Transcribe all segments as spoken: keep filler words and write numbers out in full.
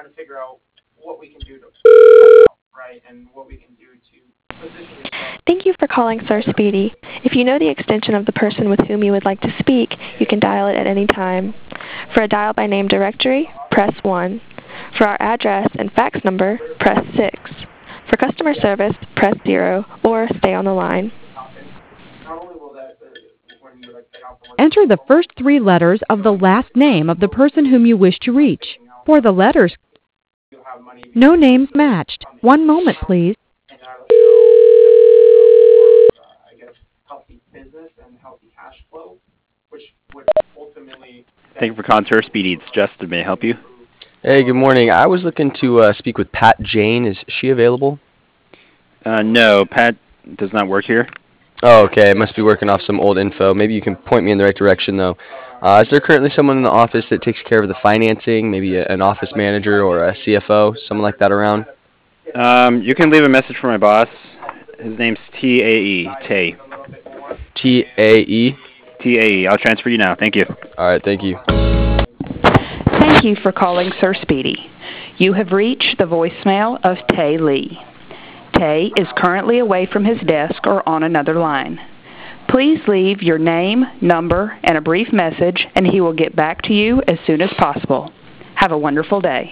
trying to figure out what we can do to help, right, and what we can do to position yourself. Thank you for calling Sir Speedy. If you know the extension of the person with whom you would like to speak, you can dial it at any time. For a dial by name directory, press one. For our address and fax number, press six. For customer service, press zero, or stay on the line. Not only will that, uh, when you like pay off the Enter the first three letters of the last name of the person whom you wish to reach. For the letters, you'll have money no names matched. One moment, please. and that'll show uh, I guess healthy business and healthy cash flow, which would ultimately. Thank you for calling Sir Speedy. It's Justin. May I help you? Hey, good morning. I was looking to uh, speak with Pat Jane. Is she available? Uh, no, Pat does not work here. Oh, okay. I must be working off some old info. Maybe you can point me in the right direction, though. Uh, is there currently someone in the office that takes care of the financing, maybe a, an office manager or a C F O, someone like that around? Um, you can leave a message for my boss. His name's T A E, Tay. T A E? T A E. I'll transfer you now. Thank you. All right, thank you. Thank you for calling Sir Speedy. You have reached the voicemail of Tay Lee. Tay is currently away from his desk or on another line. Please leave your name, number, and a brief message, and he will get back to you as soon as possible. Have a wonderful day.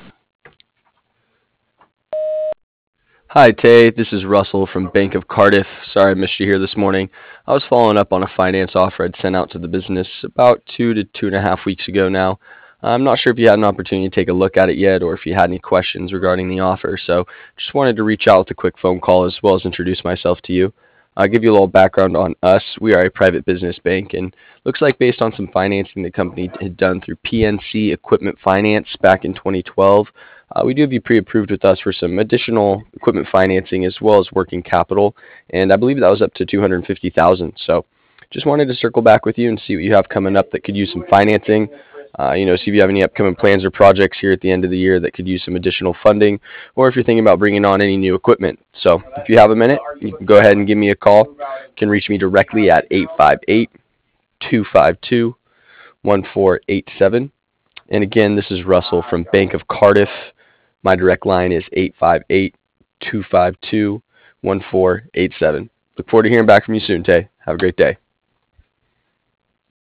Hi, Tay. This is Russell from Bank of Cardiff. Sorry I missed you here this morning. I was following up on a finance offer I'd sent out to the business about two to two and a half weeks ago now. I'm not sure if you had an opportunity to take a look at it yet or if you had any questions regarding the offer, so just wanted to reach out with a quick phone call as well as introduce myself to you. I'll give you a little background on us. We are a private business bank, and looks like based on some financing the company had done through P N C Equipment Finance back in twenty twelve, uh, we do have you pre-approved with us for some additional equipment financing as well as working capital, and I believe that was up to two hundred fifty thousand dollars. So just wanted to circle back with you and see what you have coming up that could use some financing. Uh, you know, see if you have any upcoming plans or projects here at the end of the year that could use some additional funding, or if you're thinking about bringing on any new equipment. So if you have a minute, you can go ahead and give me a call. You can reach me directly at eight five eight, two five two, one four eight seven. And again, this is Russell from Bank of Cardiff. My direct line is eight five eight, two five two, one four eight seven. Look forward to hearing back from you soon, Tay. Have a great day.